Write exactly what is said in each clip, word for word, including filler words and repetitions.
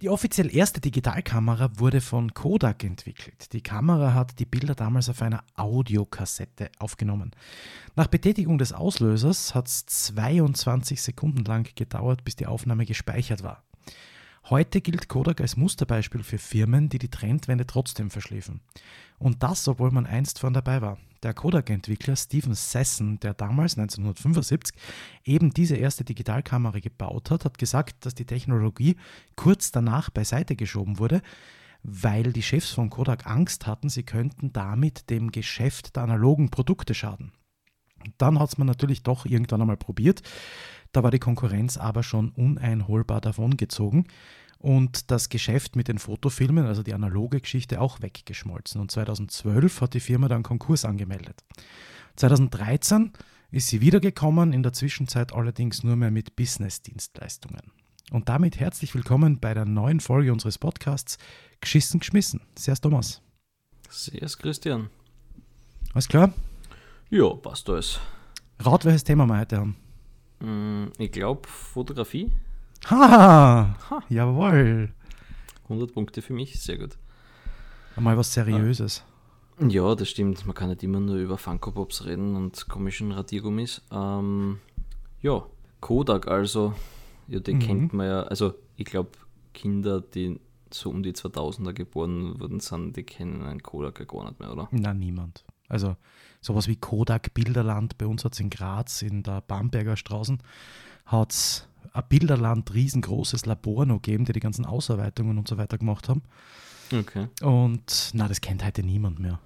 Die offiziell erste Digitalkamera wurde von Kodak entwickelt. Die Kamera hat die Bilder damals auf einer Audiokassette aufgenommen. Nach Betätigung des Auslösers hat es zweiundzwanzig Sekunden lang gedauert, bis die Aufnahme gespeichert war. Heute gilt Kodak als Musterbeispiel für Firmen, die die Trendwende trotzdem verschläfen. Und das, obwohl man einst vorn dabei war. Der Kodak-Entwickler Steven Sasson, der damals neunzehnhundertfünfundsiebzig eben diese erste Digitalkamera gebaut hat, hat gesagt, dass die Technologie kurz danach beiseite geschoben wurde, weil die Chefs von Kodak Angst hatten, sie könnten damit dem Geschäft der analogen Produkte schaden. Dann hat es man natürlich doch irgendwann einmal probiert. Da war die Konkurrenz aber schon uneinholbar davongezogen und das Geschäft mit den Fotofilmen, also die analoge Geschichte, auch weggeschmolzen. Und zweitausendzwölf hat die Firma dann Konkurs angemeldet. zweitausenddreizehn ist sie wiedergekommen, in der Zwischenzeit allerdings nur mehr mit Business-Dienstleistungen. Und damit herzlich willkommen bei der neuen Folge unseres Podcasts Geschissen geschmissen. Servus Thomas. Servus Christian. Alles klar? Ja, passt alles. Rat, welches Thema wir heute haben. Ich glaube Fotografie. Ha! Ha. Jawohl! hundert Punkte für mich, sehr gut. Einmal was Seriöses. Ja, das stimmt. Man kann nicht immer nur über Funko Pops reden und komischen Radiergummis. Ähm, ja, Kodak also, ja, den Mhm. kennt man ja. Also ich glaube, Kinder, die so um die zweitausender geboren wurden, sind, die kennen einen Kodak ja gar nicht mehr, oder? Nein, niemand. Also sowas wie Kodak Bilderland, bei uns hat es in Graz in der Bamberger Straße, hat es ein Bilderland, riesengroßes Labor noch gegeben, die die ganzen Ausarbeitungen und so weiter gemacht haben. Okay. Und na, das kennt heute niemand mehr.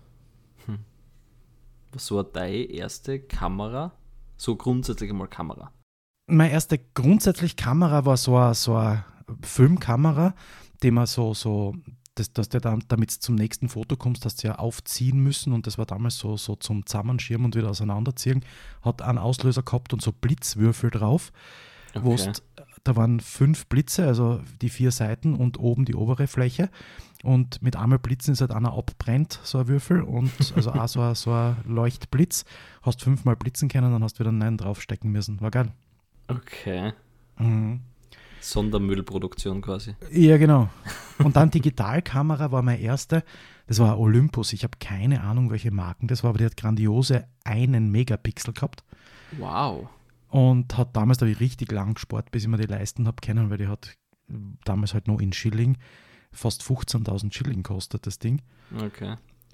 Was war deine erste Kamera? So grundsätzlich einmal Kamera. Meine erste grundsätzlich Kamera war so eine, so eine Filmkamera, die man so, so das, dass du dann, damit du zum nächsten Foto kommst, hast du ja aufziehen müssen und das war damals so, so zum Zusammenschirmen und wieder auseinanderziehen. Hat einen Auslöser gehabt und so Blitzwürfel drauf. Okay. Wo's, da waren fünf Blitze, also die vier Seiten und oben die obere Fläche. Und mit einmal Blitzen ist halt einer abbrennt, so ein Würfel. Und also auch so ein, so ein Leuchtblitz. Hast fünfmal blitzen können, dann hast du wieder einen neuen draufstecken müssen. War geil. Okay. Mhm. Sondermüllproduktion quasi. Ja, genau. Und dann Digitalkamera war meine erste. Das war Olympus. Ich habe keine Ahnung, welche Marken das war, aber die hat grandiose einen Megapixel gehabt. Wow. Und hat damals, da habe ich richtig lang gespart, bis ich mir die leisten habe können, weil die hat damals halt noch in Schilling fast fünfzehntausend Schilling kostet, das Ding. Okay.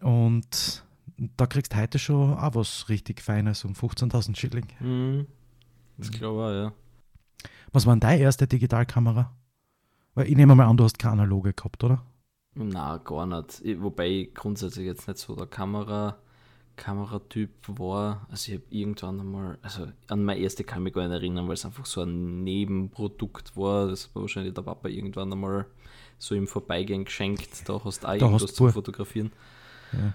Und da kriegst du heute schon auch was richtig Feines um fünfzehntausend Schilling. Hm. Das glaube ich auch, ja. Was war denn deine erste Digitalkamera? Weil ich nehme mal an, du hast keine analoge gehabt, oder? Na, gar nicht. Ich, wobei ich grundsätzlich jetzt nicht so der Kamera, Kameratyp war. Also ich habe irgendwann einmal, also an meine erste kann ich mich gar nicht erinnern, weil es einfach so ein Nebenprodukt war. Das war wahrscheinlich der Papa irgendwann einmal so im Vorbeigehen geschenkt. Da hast du auch Da irgendwas hast zum du- Fotografieren. Ja.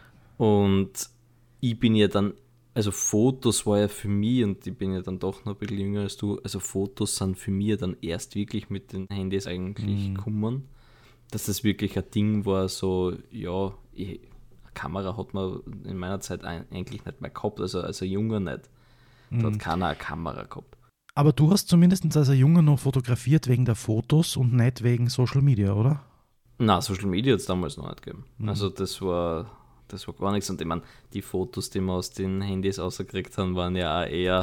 Und ich bin ja dann, also Fotos war ja für mich, und ich bin ja dann doch noch ein bisschen jünger als du, also Fotos sind für mich dann erst wirklich mit den Handys eigentlich Mhm. gekommen. Dass das wirklich ein Ding war, so, ja, ich, eine Kamera hat man in meiner Zeit ein, eigentlich nicht mehr gehabt, also als ein Junger nicht. Da Mhm. hat keiner eine Kamera gehabt. Aber du hast zumindest als ein Junge noch fotografiert wegen der Fotos und nicht wegen Social Media, oder? Na, Social Media hat es damals noch nicht gegeben. Mhm. Also das war, das war gar nichts. Und ich meine, die Fotos, die wir aus den Handys rausgekriegt haben, waren ja auch eher,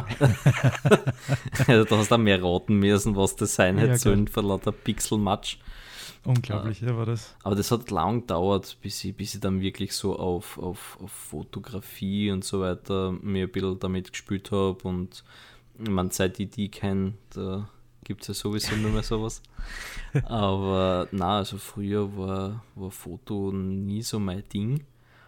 also da hast du auch mehr raten müssen, was das sein Ja, hätte sollen, klar. vor lauter Pixelmatsch. Unglaublich, ja, war das. Aber das hat lang gedauert, bis ich, bis ich dann wirklich so auf, auf, auf Fotografie und so weiter mir ein bisschen damit gespielt habe. Und man, seit ich die kenne, da gibt es ja sowieso nur mehr sowas. Aber na, also früher war, war Foto nie so mein Ding.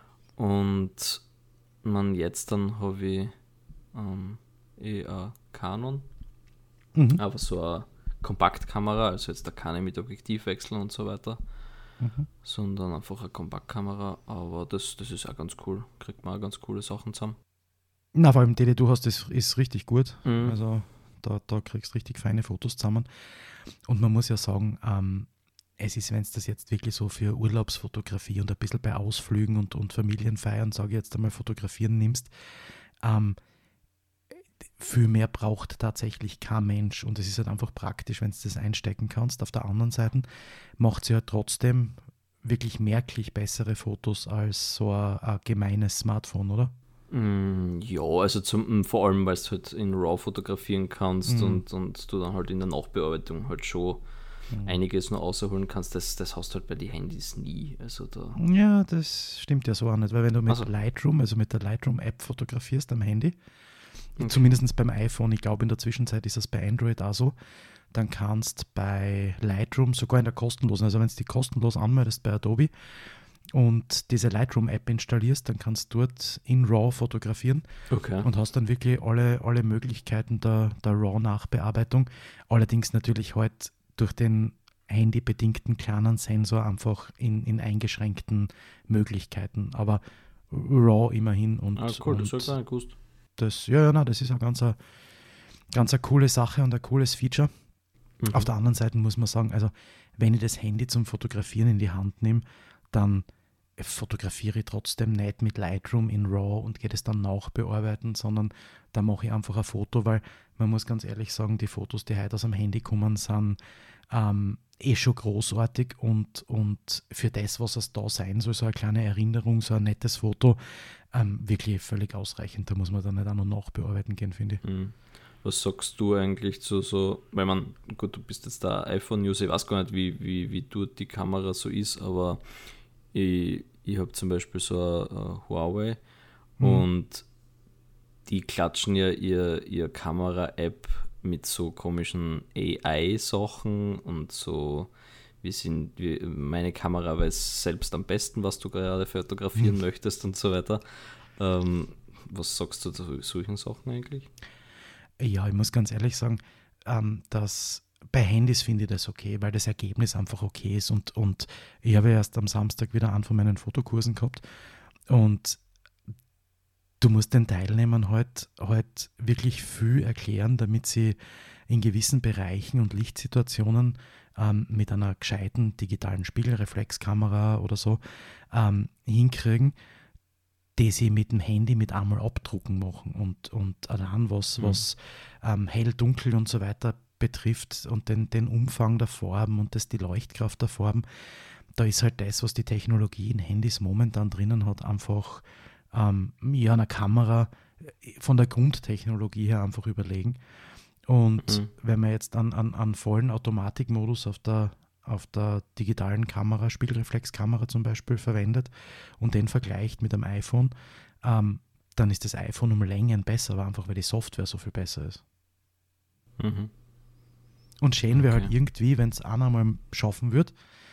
Und man, jetzt dann habe ich ähm, eh eine Canon, Mhm. aber so eine Kompaktkamera, also jetzt da keine mit Objektivwechsel und so weiter, Mhm. sondern einfach eine Kompaktkamera, aber das, das ist auch ganz cool, kriegt man auch ganz coole Sachen zusammen. Na, vor allem die, die du hast, ist, ist richtig gut. Mhm. Also da, da kriegst du richtig feine Fotos zusammen. Und man muss ja sagen, ähm, es ist, wenn es das jetzt wirklich so für Urlaubsfotografie und ein bisschen bei Ausflügen und, und Familienfeiern, sage ich jetzt einmal, fotografieren nimmst, ähm, viel mehr braucht tatsächlich kein Mensch und es ist halt einfach praktisch, wenn du das einstecken kannst. Auf der anderen Seite macht sie halt trotzdem wirklich merklich bessere Fotos als so ein, ein gemeines Smartphone, oder? Mm, ja, also zum, vor allem, weil du halt in RAW fotografieren kannst Mhm. und, und du dann halt in der Nachbearbeitung halt schon Mhm. einiges noch rausholen kannst. Das, das hast du halt bei den Handys nie. Also da. Ja, das stimmt ja so auch nicht, weil wenn du mit Also. Lightroom, also mit der Lightroom-App fotografierst am Handy, Okay. zumindest beim iPhone, ich glaube in der Zwischenzeit ist das bei Android auch so, dann kannst bei Lightroom, sogar in der kostenlosen, also wenn du die kostenlos anmeldest bei Adobe und diese Lightroom-App installierst, dann kannst du dort in RAW fotografieren Okay. und hast dann wirklich alle, alle Möglichkeiten der, der RAW-Nachbearbeitung. Allerdings natürlich halt durch den handybedingten kleinen Sensor einfach in, in eingeschränkten Möglichkeiten. Aber RAW immerhin und, Ah, cool, das und habe ich gar nicht gewusst. das, ja, ja, nein, das ist eine ganz, eine, ganz eine coole Sache und ein cooles Feature. Mhm. Auf der anderen Seite muss man sagen, also wenn ich das Handy zum Fotografieren in die Hand nehme, dann fotografiere ich trotzdem nicht mit Lightroom in RAW und gehe das dann nachbearbeiten, sondern da mache ich einfach ein Foto, weil man muss ganz ehrlich sagen, die Fotos, die heute aus dem Handy kommen, sind ähm, eh schon großartig und, und für das, was es da sein soll, so eine kleine Erinnerung, so ein nettes Foto, ähm, wirklich völlig ausreichend. Da muss man dann nicht auch noch nachbearbeiten gehen, finde ich. Mhm. Was sagst du eigentlich zu so, weil man, gut, du bist jetzt da iPhone-User, ich weiß gar nicht, wie, wie, wie dort die Kamera so ist, aber ich, ich habe zum Beispiel so eine, eine Huawei Mhm. und die klatschen ja ihr, ihr Kamera-App mit so komischen A I-Sachen und so, wie sind, wie, meine Kamera weiß selbst am besten, was du gerade fotografieren Mhm. möchtest und so weiter. Ähm, was sagst du zu solchen Sachen eigentlich? Ja, ich muss ganz ehrlich sagen, ähm, dass bei Handys finde ich das okay, weil das Ergebnis einfach okay ist und, und ich habe erst am Samstag wieder einen von meinen Fotokursen gehabt und du musst den Teilnehmern halt, halt wirklich viel erklären, damit sie in gewissen Bereichen und Lichtsituationen ähm, mit einer gescheiten digitalen Spiegelreflexkamera oder so ähm, hinkriegen, die sie mit dem Handy mit einmal abdrucken machen und, und allein was, Mhm. was ähm, hell, dunkel und so weiter betrifft und den, den Umfang der Farben und das, die Leuchtkraft der Farben, da ist halt das, was die Technologie in Handys momentan drinnen hat, einfach ähm, ja, einer Kamera von der Grundtechnologie her einfach überlegen. Und Mhm. wenn man jetzt an, an, an vollen Automatikmodus auf der, auf der digitalen Kamera, Spiegelreflexkamera zum Beispiel verwendet und den vergleicht mit einem iPhone, ähm, dann ist das iPhone um Längen besser, aber einfach weil die Software so viel besser ist. Mhm. Und schön wäre Okay. halt irgendwie, wenn es einer mal schaffen wird,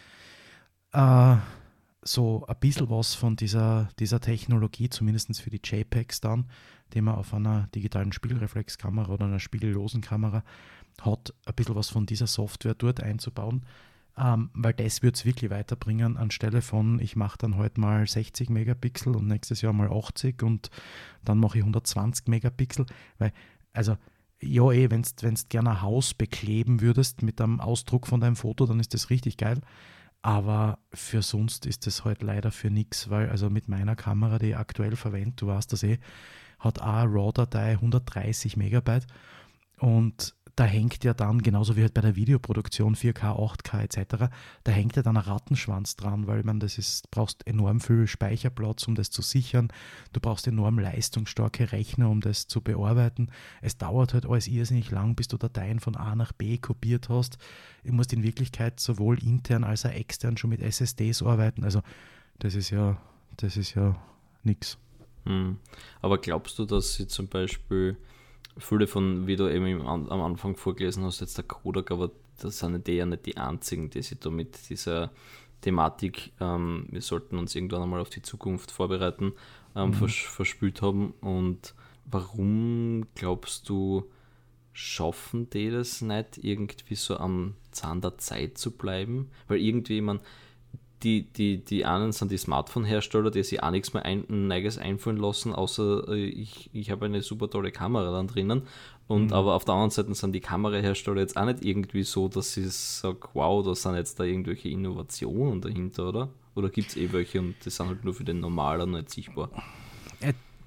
äh, so ein bisschen was von dieser, dieser Technologie, zumindest für die JPEGs dann, die man auf einer digitalen Spiegelreflexkamera oder einer spiegellosen Kamera hat, ein bisschen was von dieser Software dort einzubauen, ähm, weil das wird es wirklich weiterbringen, anstelle von, ich mache dann heute mal sechzig Megapixel und nächstes Jahr mal achtzig und dann mache ich hundertzwanzig Megapixel, weil, also, ja eh, wenn du gerne ein Haus bekleben würdest mit einem Ausdruck von deinem Foto, dann ist das richtig geil. Aber für sonst ist das halt leider für nichts, weil also mit meiner Kamera, die ich aktuell verwende, du weißt das eh, hat auch eine RAW-Datei hundertdreißig Megabyte und da hängt ja dann, genauso wie halt bei der Videoproduktion vier K, acht K et cetera, da hängt ja dann ein Rattenschwanz dran, weil man das ist, brauchst enorm viel Speicherplatz, um das zu sichern, du brauchst enorm leistungsstarke Rechner, um das zu bearbeiten. Es dauert halt alles irrsinnig lang, bis du Dateien von A nach B kopiert hast. Du musst in Wirklichkeit sowohl intern als auch extern schon mit S S Ds arbeiten, also das ist ja, das ist ja nix. Mhm. Aber glaubst du, dass sie zum Beispiel viele von, wie du eben im, am Anfang vorgelesen hast, jetzt der Kodak, aber das sind die ja nicht die einzigen, die sich da mit dieser Thematik, ähm, wir sollten uns irgendwann einmal auf die Zukunft vorbereiten, ähm, Mhm. vers verspült haben. Und warum glaubst du, schaffen die das nicht, irgendwie so am Zahn der Zeit zu bleiben? Weil irgendwie, man, die, die, die einen sind die Smartphone-Hersteller, die sich auch nichts mehr ein, Neues einfallen lassen, außer äh, ich, ich habe eine super tolle Kamera dann drinnen. Und Mhm. aber auf der anderen Seite sind die Kamerahersteller jetzt auch nicht irgendwie so, dass ich sage, wow, da sind jetzt da irgendwelche Innovationen dahinter, oder? Oder gibt es eh welche und die sind halt nur für den Normalen nicht sichtbar? Äh,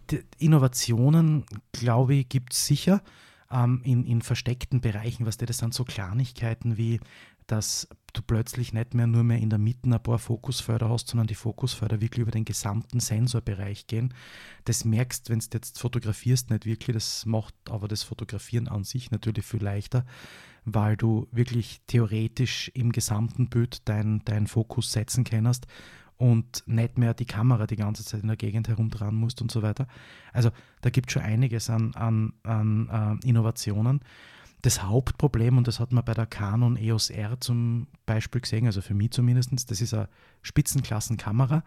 die Innovationen, glaube ich, gibt es sicher ähm, in, in versteckten Bereichen. Was das sind so Kleinigkeiten wie, dass du plötzlich nicht mehr nur mehr in der Mitte ein paar Fokusfelder hast, sondern die Fokusfelder wirklich über den gesamten Sensorbereich gehen. Das merkst, wenn du jetzt fotografierst, nicht wirklich. Das macht aber das Fotografieren an sich natürlich viel leichter, weil du wirklich theoretisch im gesamten Bild deinen dein Fokus setzen kannst und nicht mehr die Kamera die ganze Zeit in der Gegend herumdrehen musst und so weiter. Also da gibt es schon einiges an, an, an äh, Innovationen. Das Hauptproblem, und das hat man bei der Canon E O S R zum Beispiel gesehen, also für mich zumindest, das ist eine Spitzenklassenkamera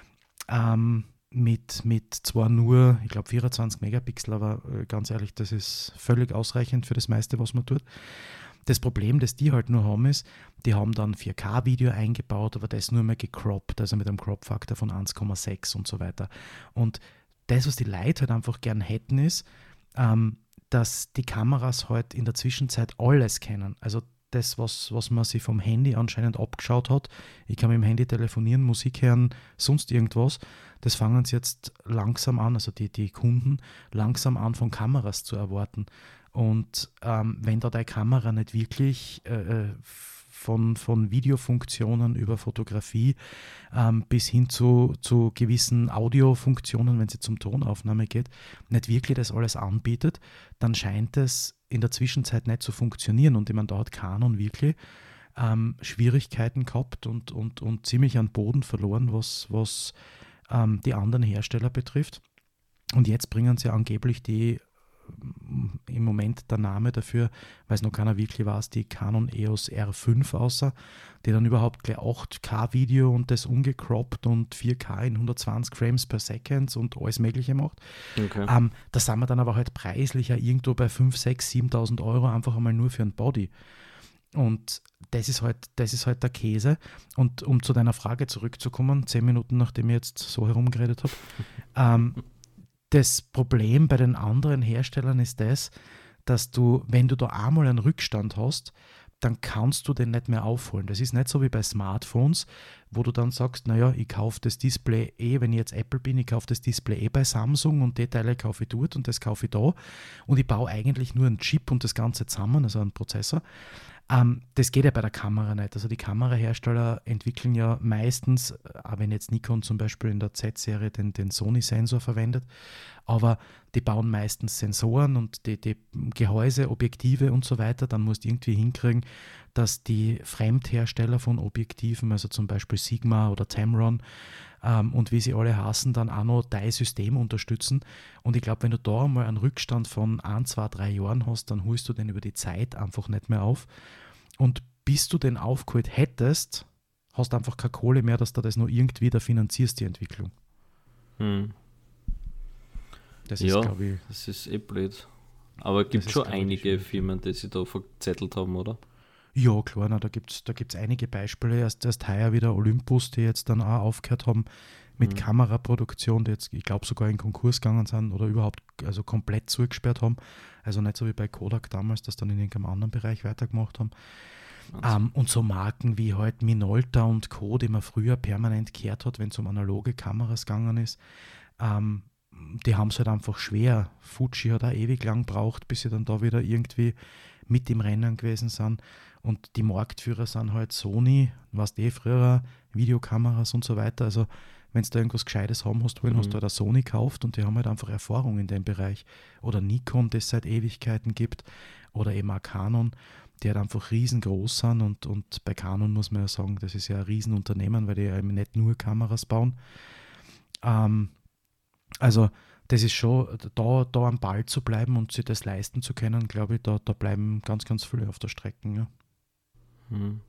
ähm, mit, mit zwar nur, ich glaube, vierundzwanzig Megapixel, aber äh, ganz ehrlich, das ist völlig ausreichend für das meiste, was man tut. Das Problem, das die halt nur haben, ist, die haben dann vier K-Video eingebaut, aber das nur mehr gecroppt, also mit einem Crop-Faktor von eins Komma sechs und so weiter. Und das, was die Leute halt einfach gern hätten, ist, ähm, dass die Kameras halt in der Zwischenzeit alles kennen. Also das, was, was man sich vom Handy anscheinend abgeschaut hat, ich kann mit dem Handy telefonieren, Musik hören, sonst irgendwas, das fangen sie jetzt langsam an, also die, die Kunden langsam an, von Kameras zu erwarten. Und ähm, wenn da deine Kamera nicht wirklich äh, von, von Videofunktionen über Fotografie ähm, bis hin zu, zu gewissen Audiofunktionen, wenn es zum Tonaufnahme geht, nicht wirklich das alles anbietet, dann scheint es in der Zwischenzeit nicht zu funktionieren. Und ich meine, da hat Canon wirklich ähm, Schwierigkeiten gehabt und, und, und ziemlich an Boden verloren, was, was ähm, die anderen Hersteller betrifft. Und jetzt bringen sie angeblich die im Moment der Name dafür, weil es noch keiner wirklich weiß, die Canon E O S R fünf außer, die dann überhaupt gleich acht K-Video und das ungecroppt und vier K in hundertzwanzig Frames per Second und alles Mögliche macht. Okay. Ähm, da sind wir dann aber halt preislich ja irgendwo bei fünftausend, sechstausend, siebentausend Euro einfach einmal nur für ein Body. Und das ist halt, das ist halt der Käse. Und um zu deiner Frage zurückzukommen, zehn Minuten nachdem ich jetzt so herumgeredet habe, ähm, das Problem bei den anderen Herstellern ist das, dass du, wenn du da einmal einen Rückstand hast, dann kannst du den nicht mehr aufholen. Das ist nicht so wie bei Smartphones, wo du dann sagst, naja, ich kaufe das Display eh, wenn ich jetzt Apple bin, ich kaufe das Display eh bei Samsung und die Teile kaufe ich dort und das kaufe ich da und ich baue eigentlich nur einen Chip und das Ganze zusammen, also einen Prozessor. Ähm, das geht ja bei der Kamera nicht. Also die Kamerahersteller entwickeln ja meistens, auch wenn jetzt Nikon zum Beispiel in der Z-Serie den, den Sony-Sensor verwendet, aber die bauen meistens Sensoren und die, die Gehäuse, Objektive und so weiter. Dann musst du irgendwie hinkriegen, dass die Fremdhersteller von Objektiven, also zum Beispiel Sigma oder Tamron ähm, und wie sie alle heißen, dann auch noch dein System unterstützen. Und ich glaube, wenn du da mal einen Rückstand von ein, zwei, drei Jahren hast, dann holst du den über die Zeit einfach nicht mehr auf. Und bis du den aufgeholt hättest, hast du einfach keine Kohle mehr, dass du das noch irgendwie da finanzierst, die Entwicklung. Hm. Das ja, ist, glaube ich... das ist eh blöd. Aber es gibt schon einige Firmen, die sich da verzettelt haben, oder? Ja, klar, na, da gibt es da gibt's einige Beispiele. Erst, erst heuer wieder Olympus, die jetzt dann auch aufgehört haben mit mhm. Kameraproduktion, die jetzt, ich glaube, sogar in Konkurs gegangen sind oder überhaupt also komplett zugesperrt haben. Also nicht so wie bei Kodak damals, das dann in irgendeinem anderen Bereich weitergemacht haben. Um, und so Marken wie halt Minolta und Co., die man früher permanent gehört hat, wenn es um analoge Kameras gegangen ist, um, die haben es halt einfach schwer. Fuji hat auch ewig lang gebraucht, bis sie dann da wieder irgendwie mit im Rennen gewesen sind. Und die Marktführer sind halt Sony, weißt du eh, früher Videokameras und so weiter. Also wenn du da irgendwas Gescheites haben hast wollen, mhm. hast du halt eine Sony gekauft und die haben halt einfach Erfahrung in dem Bereich. Oder Nikon, das es seit Ewigkeiten gibt. Oder eben auch Canon, die halt einfach riesengroß sind. Und, und bei Canon muss man ja sagen, das ist ja ein Riesenunternehmen, weil die ja eben nicht nur Kameras bauen. Ähm, also das ist schon, da, da am Ball zu bleiben und sich das leisten zu können, glaube ich, da, da bleiben ganz, ganz viele auf der Strecke. Ja. Hm.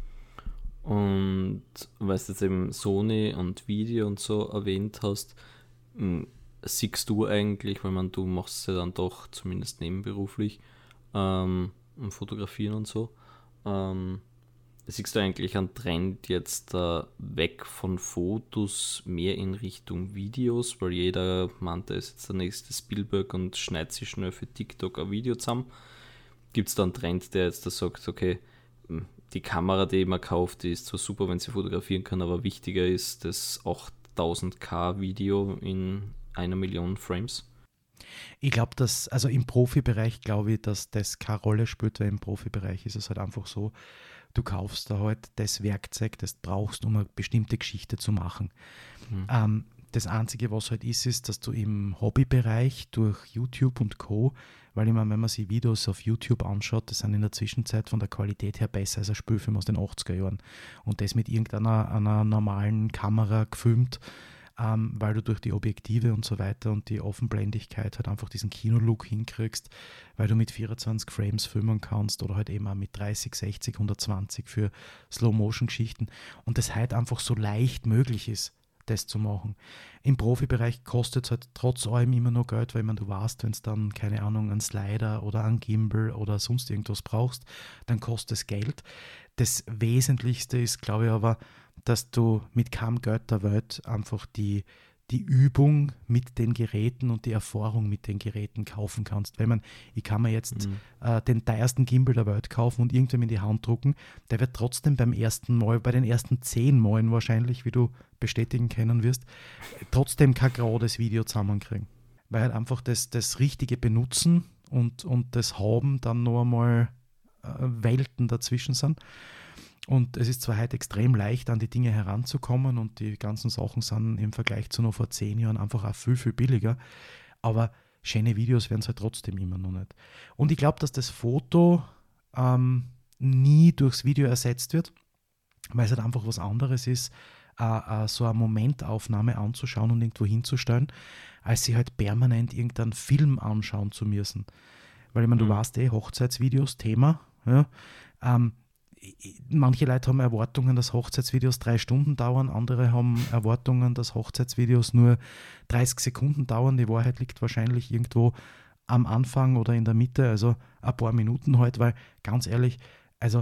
Und weil du jetzt eben Sony und Video und so erwähnt hast, siehst du eigentlich, weil man, du machst es ja dann doch zumindest nebenberuflich, ähm, Fotografieren und so, ähm, siehst du eigentlich einen Trend jetzt äh, weg von Fotos mehr in Richtung Videos, weil jeder meint, der ist jetzt der nächste Spielberg und schneidet sich schnell für TikTok ein Video zusammen. Gibt es da einen Trend, der jetzt da sagt, okay, die Kamera, die man kauft, die ist zwar super, wenn sie fotografieren kann, aber wichtiger ist das achttausend K Video in einer Million Frames? Ich glaube, dass, also im Profibereich glaube ich, dass das keine Rolle spielt, weil im Profibereich ist es halt einfach so, du kaufst da halt das Werkzeug, das du brauchst, um eine bestimmte Geschichte zu machen. Mhm. Ähm, das Einzige, was halt ist, ist, dass du im Hobbybereich durch YouTube und Co., weil ich meine, wenn man sich Videos auf YouTube anschaut, das sind in der Zwischenzeit von der Qualität her besser als ein Spielfilm aus den achtziger Jahren. Und das mit irgendeiner einer normalen Kamera gefilmt, ähm, weil du durch die Objektive und so weiter und die Offenblendigkeit halt einfach diesen Kinolook hinkriegst, weil du mit vierundzwanzig Frames filmen kannst oder halt eben auch mit dreißig, sechzig, hundertzwanzig für Slow-Motion-Geschichten und das halt einfach so leicht möglich ist, das zu machen. Im Profibereich kostet es halt trotz allem immer noch Geld, weil man du weißt, wenn es dann, keine Ahnung, einen Slider oder einen Gimbal oder sonst irgendwas brauchst, dann kostet es Geld. Das Wesentlichste ist, glaube ich, aber, dass du mit keinem Geld der Welt einfach die, die Übung mit den Geräten und die Erfahrung mit den Geräten kaufen kannst. Weil man, ich kann mir jetzt Mhm. äh, den teuersten Gimbal der Welt kaufen und irgendwem in die Hand drucken, der wird trotzdem beim ersten Mal, bei den ersten zehn Malen wahrscheinlich, wie du bestätigen können wirst, trotzdem kein gerades Video zusammenkriegen. Weil halt einfach das, das richtige Benutzen und, und das Haben dann noch einmal äh, Welten dazwischen sind. Und es ist zwar heute extrem leicht, an die Dinge heranzukommen und die ganzen Sachen sind im Vergleich zu noch vor zehn Jahren einfach auch viel, viel billiger, aber schöne Videos werden es halt trotzdem immer noch nicht. Und ich glaube, dass das Foto ähm, nie durchs Video ersetzt wird, weil es halt einfach was anderes ist, äh, äh, so eine Momentaufnahme anzuschauen und irgendwo hinzustellen, als sie halt permanent irgendeinen Film anschauen zu müssen. Weil ich meine, Mhm. du weißt eh, Hochzeitsvideos, Thema, ja, ähm, manche Leute haben Erwartungen, dass Hochzeitsvideos drei Stunden dauern, andere haben Erwartungen, dass Hochzeitsvideos nur dreißig Sekunden dauern. Die Wahrheit liegt wahrscheinlich irgendwo am Anfang oder in der Mitte, also ein paar Minuten halt, weil ganz ehrlich, also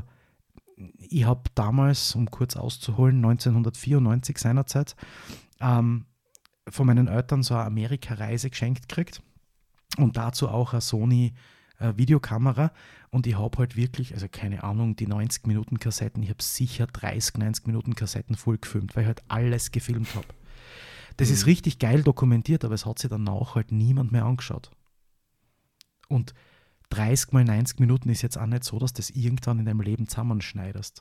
ich habe damals, um kurz auszuholen, neunzehnhundertvierundneunzig seinerzeit ähm, von meinen Eltern so eine Amerika-Reise geschenkt gekriegt und dazu auch eine Sony äh, Videokamera und ich habe halt wirklich, also keine Ahnung, die neunzig Minuten Kassetten, ich habe sicher dreißig, neunzig Minuten Kassetten voll gefilmt, weil ich halt alles gefilmt habe. Das Mhm. ist richtig geil dokumentiert, aber es hat sich danach halt niemand mehr angeschaut. Und dreißig mal neunzig Minuten ist jetzt auch nicht so, dass du das irgendwann in deinem Leben zusammenschneidest.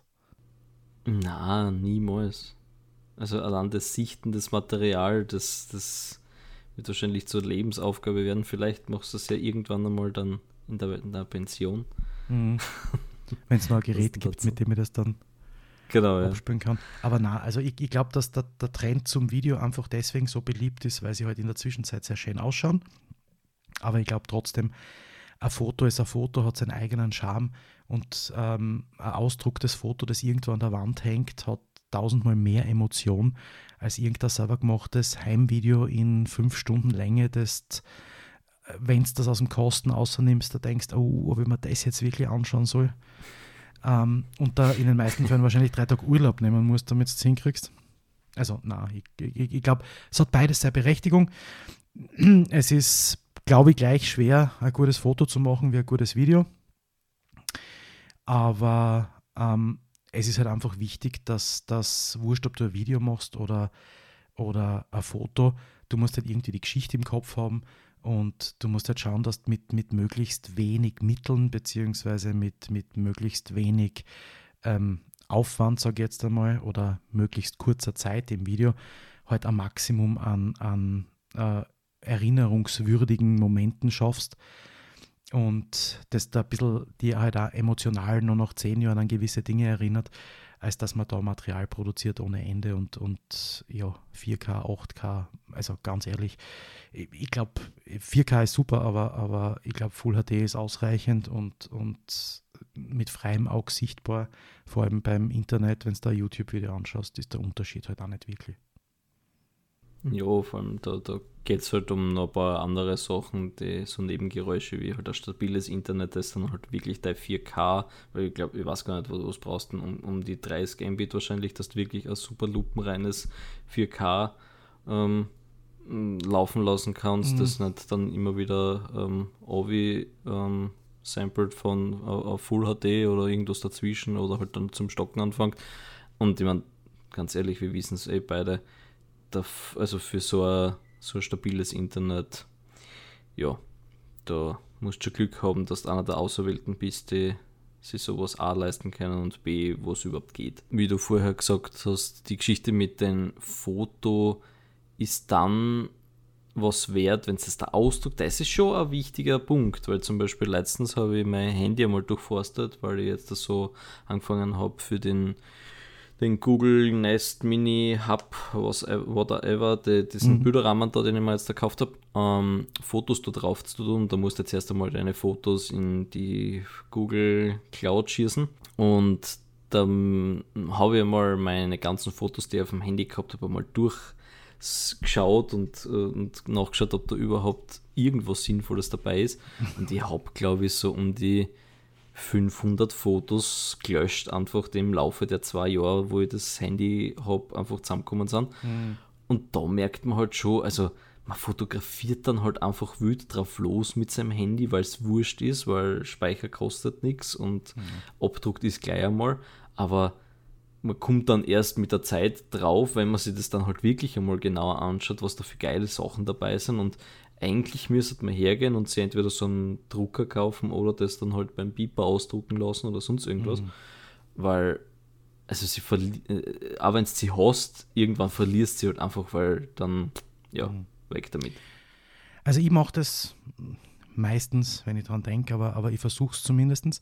Na, niemals. Also allein das Sichten des Material, das, das wird wahrscheinlich zur Lebensaufgabe werden. Vielleicht machst du es ja irgendwann einmal dann in der, in der Pension. Mhm. Wenn es noch ein Gerät Das gibt, dazu. mit dem ich das dann Genau, ja. abspielen kann. Aber na, also ich, ich glaube, dass der, der Trend zum Video einfach deswegen so beliebt ist, weil sie halt in der Zwischenzeit sehr schön ausschauen. Aber ich glaube trotzdem, ein Foto ist ein Foto, hat seinen eigenen Charme und ähm, ein Ausdruck des Fotos, das irgendwo an der Wand hängt, hat tausendmal mehr Emotion als irgendein selber gemachtes Heimvideo in fünf Stunden Länge, das, wenn du das aus dem Kosten außernimmst, da denkst du, oh, ob ich mir das jetzt wirklich anschauen soll. Ähm, und da in den meisten Fällen wahrscheinlich drei Tage Urlaub nehmen musst, damit du es hinkriegst. Also, na, ich, ich, ich glaube, es hat beides seine Berechtigung. Es ist, glaube ich, gleich schwer, ein gutes Foto zu machen wie ein gutes Video. Aber ähm, es ist halt einfach wichtig, dass das, wurscht, ob du ein Video machst oder, oder ein Foto, du musst halt irgendwie die Geschichte im Kopf haben und du musst halt schauen, dass du mit, mit möglichst wenig Mitteln beziehungsweise mit, mit möglichst wenig ähm, Aufwand, sage ich jetzt einmal, oder möglichst kurzer Zeit im Video halt ein Maximum an, an äh, erinnerungswürdigen Momenten schaffst und das da ein bisschen die halt auch emotional nur nach zehn Jahren an gewisse Dinge erinnert, als dass man da Material produziert ohne Ende und, und ja, vier K, acht K, also ganz ehrlich, ich, ich glaube, vier K ist super, aber, aber ich glaube, Full H D ist ausreichend und, und mit freiem Auge sichtbar, vor allem beim Internet, wenn du da ein YouTube-Video anschaust, ist der Unterschied halt auch nicht wirklich. Ja, vor allem da, da geht es halt um noch ein paar andere Sachen, die so Nebengeräusche wie halt ein stabiles Internet, das dann halt wirklich dein vier K, weil ich glaube, ich weiß gar nicht, wo du es brauchst, um, um die dreißig Mbit wahrscheinlich, dass du wirklich ein super lupenreines vier K ähm, laufen lassen kannst, Mhm. das nicht dann immer wieder ähm, Ovi ähm, sampled von uh, Full H D oder irgendwas dazwischen oder halt dann zum Stocken anfängt. Und ich meine, ganz ehrlich, wir wissen es eh beide, also für so ein, so ein stabiles Internet, ja, da musst du schon Glück haben, dass du einer der Auserwählten bist, die sich sowas A leisten können und B, wo es überhaupt geht. Wie du vorher gesagt hast, die Geschichte mit dem Foto ist dann was wert, wenn es da ausdruckt. Das ist schon ein wichtiger Punkt, weil zum Beispiel letztens habe ich mein Handy einmal durchforstet, weil ich jetzt das so angefangen habe für den, den Google Nest Mini Hub, was, whatever, die, diesen mhm. Bilderrahmen da, den ich mir jetzt da gekauft habe, ähm, Fotos da drauf zu tun. Da musst du jetzt erst einmal deine Fotos in die Google Cloud schießen und dann habe ich einmal meine ganzen Fotos, die ich auf dem Handy gehabt habe, einmal durchgeschaut und, und nachgeschaut, ob da überhaupt irgendwas Sinnvolles dabei ist. Und ich habe, glaube ich, so um die fünfhundert Fotos gelöscht, einfach im Laufe der zwei Jahre, wo ich das Handy habe, einfach zusammengekommen sind. Mhm. Und da merkt man halt schon, also man fotografiert dann halt einfach wild drauf los mit seinem Handy, weil es wurscht ist, weil Speicher kostet nichts und mhm. abdruckt ist gleich einmal. Aber man kommt dann erst mit der Zeit drauf, wenn man sich das dann halt wirklich einmal genauer anschaut, was da für geile Sachen dabei sind. Und eigentlich müsste man hergehen und sich entweder so einen Drucker kaufen oder das dann halt beim Beeper ausdrucken lassen oder sonst irgendwas. Mhm. Weil, also sie verli- äh, auch wenn du sie hast, irgendwann verlierst du sie halt einfach, weil dann, ja, mhm. weg damit. Also ich mache das meistens, wenn ich dran denke, aber, aber ich versuche es zumindest,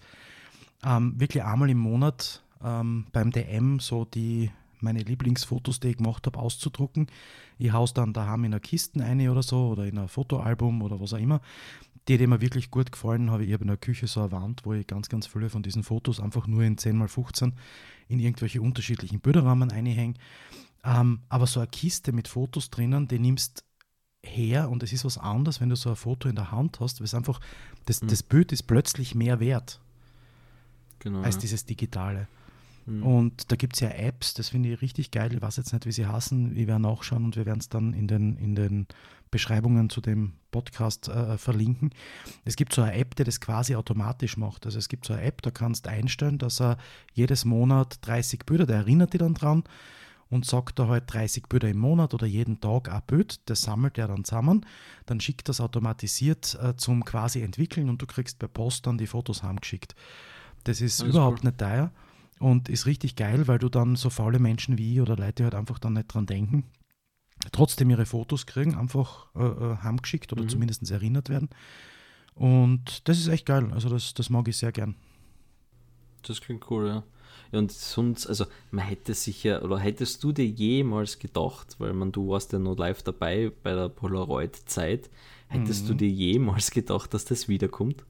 ähm, wirklich einmal im Monat ähm, beim D M so die meine Lieblingsfotos, die ich gemacht habe, auszudrucken. Ich haue es dann daheim in einer Kiste eine oder so oder in ein Fotoalbum oder was auch immer. Die, die mir wirklich gut gefallen habe, ich habe in der Küche so eine Wand, wo ich ganz, ganz viele von diesen Fotos einfach nur in zehn mal fünfzehn in irgendwelche unterschiedlichen Bilderrahmen einhänge. Ähm, aber so eine Kiste mit Fotos drinnen, die nimmst her und es ist was anderes, wenn du so ein Foto in der Hand hast, weil es einfach, das, mhm. das Bild ist plötzlich mehr wert genau, als ja. dieses Digitale. Mhm. Und da gibt es ja Apps, das finde ich richtig geil. Ich weiß jetzt nicht, wie sie heißen. Ich werde nachschauen und wir werden es dann in den, in den Beschreibungen zu dem Podcast äh, verlinken. Es gibt so eine App, die das quasi automatisch macht. Also es gibt so eine App, da kannst du einstellen, dass er jedes Monat dreißig Bilder, der erinnert dich dann dran und sagt da halt dreißig Bilder im Monat oder jeden Tag ein Bild. Das sammelt er dann zusammen. Dann schickt das automatisiert äh, zum quasi entwickeln und du kriegst per Post dann die Fotos heimgeschickt. Das ist Alles überhaupt cool. nicht teuer. Und ist richtig geil, weil du dann so faule Menschen wie ich oder Leute, die halt einfach dann nicht dran denken, trotzdem ihre Fotos kriegen, einfach äh, heimgeschickt oder mhm. zumindest erinnert werden. Und das ist echt geil. Also das, das mag ich sehr gern. Das klingt cool, ja. Ja, und sonst, also man hätte sicher, oder hättest du dir jemals gedacht, weil man, du warst ja noch live dabei bei der Polaroid-Zeit, hättest mhm. du dir jemals gedacht, dass das wiederkommt?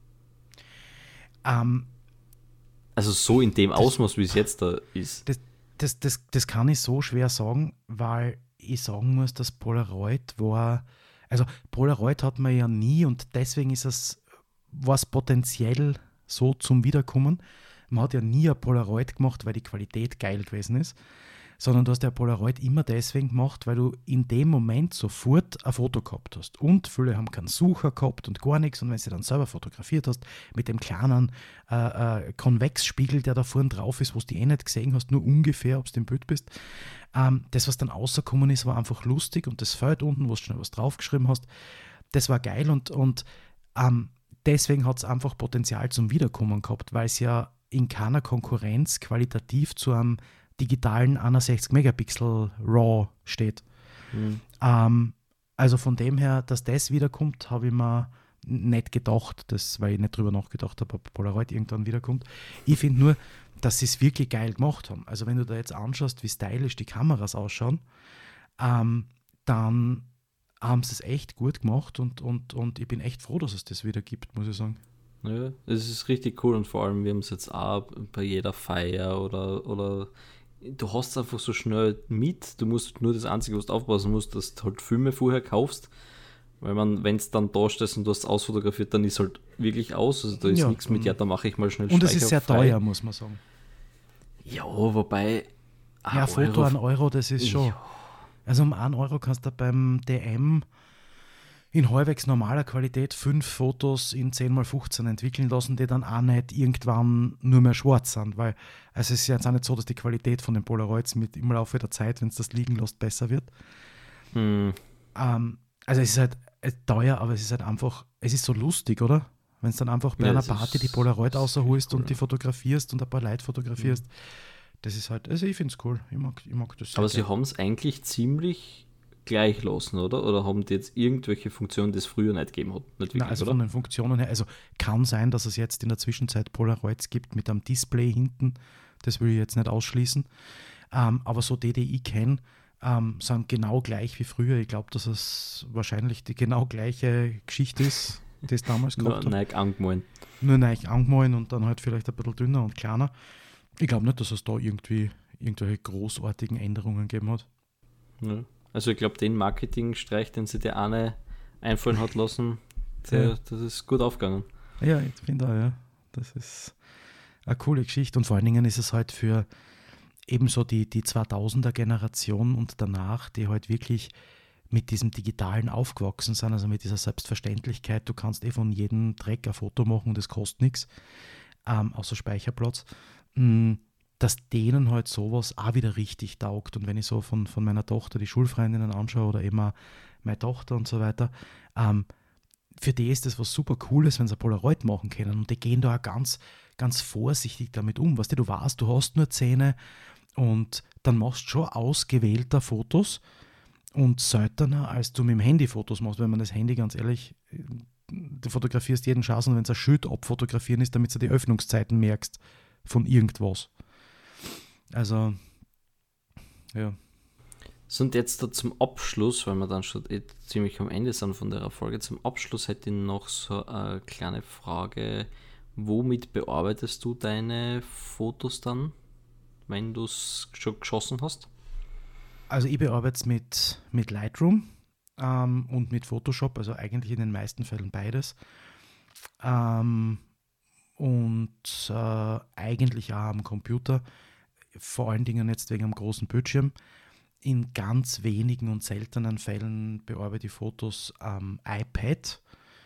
Ähm, Also so in dem Ausmaß, wie es jetzt da ist. Das, das, das, das kann ich so schwer sagen, weil ich sagen muss, dass Polaroid war, also Polaroid hat man ja nie und deswegen ist es, war es potenziell so zum Wiederkommen. Man hat ja nie ein Polaroid gemacht, weil die Qualität geil gewesen ist, sondern du hast ja Polaroid immer deswegen gemacht, weil du in dem Moment sofort ein Foto gehabt hast. Und viele haben keinen Sucher gehabt und gar nichts. Und wenn du dann selber fotografiert hast, mit dem kleinen äh, äh, Konvexspiegel, der da vorne drauf ist, wo du die eh nicht gesehen hast, nur ungefähr, ob du im Bild bist. Ähm, das, was dann rausgekommen ist, war einfach lustig. Und das Feld unten, wo du schnell was draufgeschrieben hast, das war geil. Und, und ähm, deswegen hat es einfach Potenzial zum Wiederkommen gehabt, weil es ja in keiner Konkurrenz qualitativ zu einem digitalen einundsechzig Megapixel RAW steht. Mhm. Ähm, also von dem her, dass das wiederkommt, habe ich mir nicht gedacht, das, weil ich nicht drüber nachgedacht habe, ob Polaroid irgendwann wiederkommt. Ich finde nur, dass sie es wirklich geil gemacht haben. Also wenn du da jetzt anschaust, wie stylisch die Kameras ausschauen, ähm, dann haben sie es echt gut gemacht und, und, und ich bin echt froh, dass es das wieder gibt, muss ich sagen. Ja, es ist richtig cool und vor allem, wir haben es jetzt auch bei jeder Feier oder, oder du hast es einfach so schnell mit, du musst nur das Einzige, was du aufpassen musst, dass du halt Filme vorher kaufst, weil man, wenn es dann da steht und du hast es ausfotografiert, dann ist halt wirklich aus, also da ist ja nichts mit, ja, da mache ich mal schnell und es ist sehr frei. Teuer, muss man sagen. Ja, wobei ja, Foto an Euro, das ist schon, ja. Also um einen Euro kannst du beim D M in halbwegs normaler Qualität fünf Fotos in zehn mal fünfzehn entwickeln lassen, die dann auch nicht irgendwann nur mehr schwarz sind, weil also es ist ja jetzt auch nicht so, dass die Qualität von den Polaroids mit im Laufe der Zeit, wenn es das liegen lässt, besser wird. Hm. Ähm, Also es ist halt äh, teuer, aber es ist halt einfach, es ist so lustig, oder? Wenn es dann einfach bei Ja, einer das Party die ist, Polaroid das ist echt rausholst cool. und die Ja. fotografierst und ein paar Leute Mhm. fotografierst, das ist halt, also ich finde es cool. Ich mag, ich mag das sehr Aber sie gern. haben es eigentlich ziemlich gleich lassen, oder? Oder haben die jetzt irgendwelche Funktionen, die es früher nicht gegeben hat? Nicht Na, wirklich, also von oder? den Funktionen her, also kann sein, dass es jetzt in der Zwischenzeit Polaroids gibt mit einem Display hinten. Das will ich jetzt nicht ausschließen. Ähm, aber so die, die ich kenne, ähm, sind genau gleich wie früher. Ich glaube, dass es wahrscheinlich die genau gleiche Geschichte ist, die es damals Nur gehabt hat. Nike angemalt. Nur neu angemalt und dann halt vielleicht ein bisschen dünner und kleiner. Ich glaube nicht, dass es da irgendwie irgendwelche großartigen Änderungen gegeben hat. Ja. Also ich glaube, den Marketingstreich, den sie der eine einfallen hat lassen, Ja, der, das ist gut aufgegangen. ja ich finde auch, ja. Das ist eine coole Geschichte und vor allen Dingen ist es halt für ebenso die, die zweitausender-Generation und danach, die halt wirklich mit diesem Digitalen aufgewachsen sind, also mit dieser Selbstverständlichkeit, du kannst eh von jedem Dreck ein Foto machen und es kostet nichts, ähm, außer Speicherplatz, mh, dass denen halt sowas auch wieder richtig taugt. Und wenn ich so von, von meiner Tochter die Schulfreundinnen anschaue oder eben auch meine Tochter und so weiter, ähm, für die ist das was super Cooles, wenn sie ein Polaroid machen können. Und die gehen da auch ganz, ganz vorsichtig damit um. Weißt du, du weißt, du hast nur Zähne und dann machst du schon ausgewählter Fotos und seltener, als du mit dem Handy Fotos machst, wenn man das Handy ganz ehrlich, du fotografierst jeden Schaß und wenn es ein Schild abfotografieren ist, damit du die Öffnungszeiten merkst von irgendwas. Also, ja. So, und jetzt da zum Abschluss, weil wir dann schon eh ziemlich am Ende sind von der Folge, zum Abschluss hätte ich noch so eine kleine Frage. Womit bearbeitest du deine Fotos dann, wenn du es schon geschossen hast? Also ich bearbeite es mit, mit Lightroom ähm, und mit Photoshop, also eigentlich in den meisten Fällen beides. Ähm, und äh, eigentlich auch am Computer, vor allen Dingen jetzt wegen am großen Bildschirm. In ganz wenigen und seltenen Fällen bearbeite ich Fotos am iPad,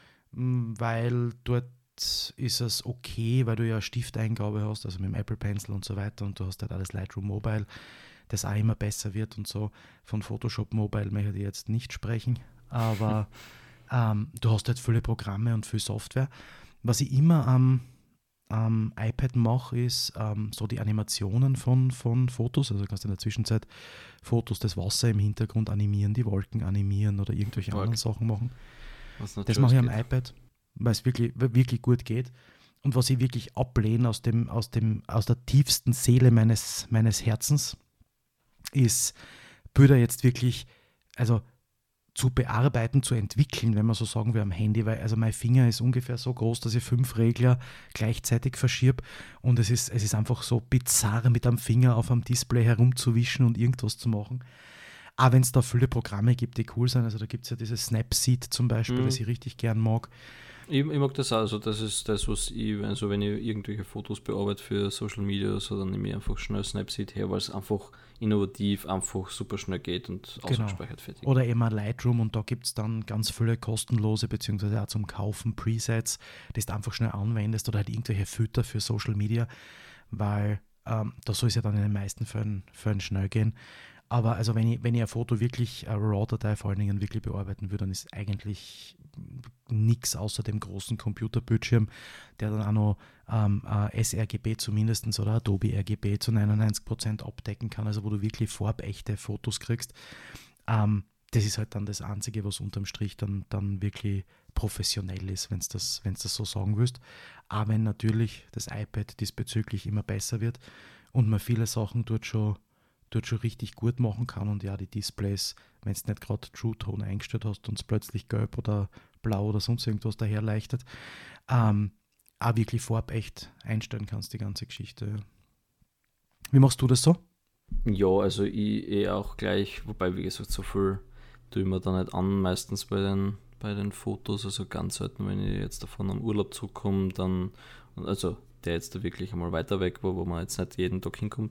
weil dort ist es okay, weil du ja Stifteingabe hast, also mit dem Apple Pencil und so weiter und du hast halt alles Lightroom Mobile, das auch immer besser wird und so. Von Photoshop Mobile möchte ich jetzt nicht sprechen, aber ähm, du hast halt viele Programme und viel Software. Was ich immer am, am iPad mache, ist ähm, so die Animationen von, von Fotos. Also du kannst in der Zwischenzeit Fotos des Wasser im Hintergrund animieren, die Wolken animieren oder irgendwelche Org. anderen Sachen machen. Was nicht Das schon mache ich am geht. iPad, weil es wirklich, wirklich gut geht. Und was ich wirklich ablehne aus, dem, aus, dem, aus der tiefsten Seele meines, meines Herzens, ist Bilder jetzt wirklich, also zu bearbeiten, zu entwickeln, wenn man so sagen will, am Handy, weil also mein Finger ist ungefähr so groß, dass ich fünf Regler gleichzeitig verschiebe und es ist, es ist einfach so bizarr, mit am Finger auf einem Display herumzuwischen und irgendwas zu machen. Auch wenn es da viele Programme gibt, die cool sind, also da gibt es ja dieses Snapseed zum Beispiel, Mhm. das ich richtig gern mag. Ich, ich mag das auch, also das ist das, was ich, also wenn ich irgendwelche Fotos bearbeite für Social Media oder so, dann nehme ich einfach schnell Snapseed her, weil es einfach innovativ, einfach super schnell geht und Genau. ausgespeichert fertig. Oder eben ein Lightroom und da gibt es dann ganz viele kostenlose beziehungsweise auch zum Kaufen Presets, die du einfach schnell anwendest oder halt irgendwelche Filter für Social Media, weil ähm, da soll es ja dann in den meisten Fällen, Fällen schnell gehen. Aber also wenn ich, wenn ich ein Foto wirklich, eine RAW-Datei vor allen Dingen wirklich bearbeiten würde, dann ist eigentlich nichts außer dem großen Computerbildschirm, der dann auch noch ähm, äh, sRGB zumindest oder Adobe R G B zu neunundneunzig Prozent abdecken kann, also wo du wirklich farbechte Fotos kriegst. Ähm, das ist halt dann das Einzige, was unterm Strich dann, dann wirklich professionell ist, wenn du das, wenn's das so sagen willst. Aber wenn natürlich das iPad diesbezüglich immer besser wird und man viele Sachen dort schon dort schon richtig gut machen kann und ja, die Displays, wenn du nicht gerade True Tone eingestellt hast und es plötzlich gelb oder blau oder sonst irgendwas daher leichtet, ähm, auch wirklich farbecht einstellen kannst, die ganze Geschichte. Wie machst du das so? Ja, also ich eh auch gleich, wobei wie gesagt, so viel tue ich mir da nicht an, meistens bei den, bei den Fotos, also ganz selten, wenn ich jetzt davon am Urlaub zurückkomme, dann, also der jetzt da wirklich einmal weiter weg war, wo man jetzt nicht jeden Tag hinkommt,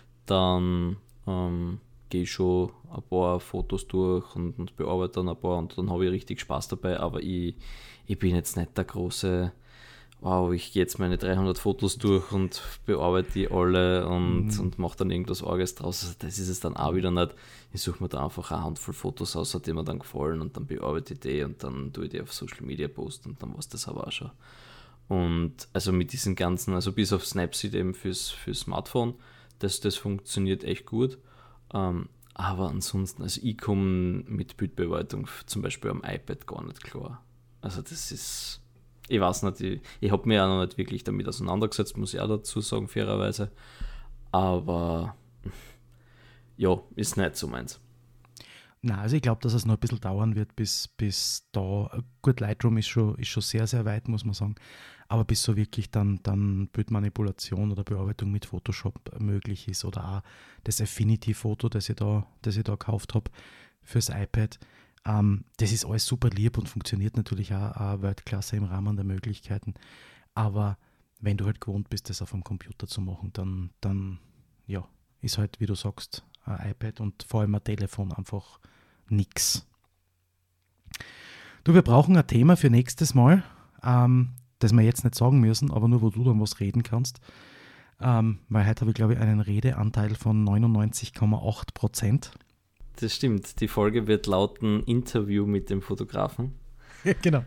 dann ähm, gehe ich schon ein paar Fotos durch und, und bearbeite dann ein paar und dann habe ich richtig Spaß dabei, aber ich, ich bin jetzt nicht der große wow, ich gehe jetzt meine dreihundert Fotos durch und bearbeite die alle und, Mhm. und mache dann irgendwas Arges draus. Also das ist es dann auch wieder nicht. Ich suche mir da einfach eine Handvoll Fotos aus, die mir dann gefallen und dann bearbeite ich die und dann tue ich die auf Social Media posten und dann war es das aber auch schon. Und also mit diesen ganzen, also bis auf Snapseed eben fürs, fürs Smartphone, das, das funktioniert echt gut. Ähm, aber ansonsten, also ich komme mit Bildbearbeitung zum Beispiel am iPad gar nicht klar. Also das ist... Ich weiß nicht, ich, ich habe mich auch noch nicht wirklich damit auseinandergesetzt, muss ich auch dazu sagen, fairerweise. Aber ja, ist nicht so meins. Na, also ich glaube, dass es noch ein bisschen dauern wird, bis, bis da, gut, Lightroom ist schon, ist schon sehr, sehr weit, muss man sagen, aber bis so wirklich dann, dann Bildmanipulation oder Bearbeitung mit Photoshop möglich ist oder auch das Affinity-Foto, das ich da, das ich da gekauft habe fürs iPad. Ähm, das ist alles super lieb und funktioniert natürlich auch, auch Weltklasse im Rahmen der Möglichkeiten, aber wenn du halt gewohnt bist, das auf dem Computer zu machen, dann, dann ja, ist halt, wie du sagst, ein iPad und vor allem ein Telefon einfach nix. Du, wir brauchen ein Thema für nächstes Mal, ähm, das wir jetzt nicht sagen müssen, aber nur wo du dann was reden kannst, ähm, weil heute habe ich, glaube ich, einen Redeanteil von neunundneunzig Komma acht Prozent. Das stimmt, die Folge wird lauten Interview mit dem Fotografen. Genau.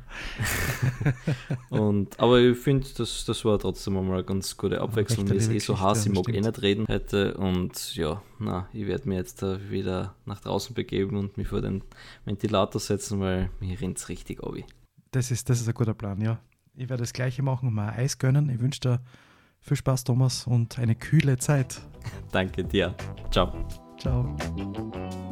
Und, aber ich finde, das, das war trotzdem einmal eine ganz gute Abwechslung. Mir ist eh so heiß, ich mag eh nicht reden heute. Und ja, na, ich werde mir jetzt da wieder nach draußen begeben und mich vor den Ventilator setzen, weil mir rennt es richtig ab. Das ist, das ist ein guter Plan, ja. Ich werde das Gleiche machen und mal ein Eis gönnen. Ich wünsche dir viel Spaß, Thomas, und eine kühle Zeit. Danke dir. Ciao. Ciao.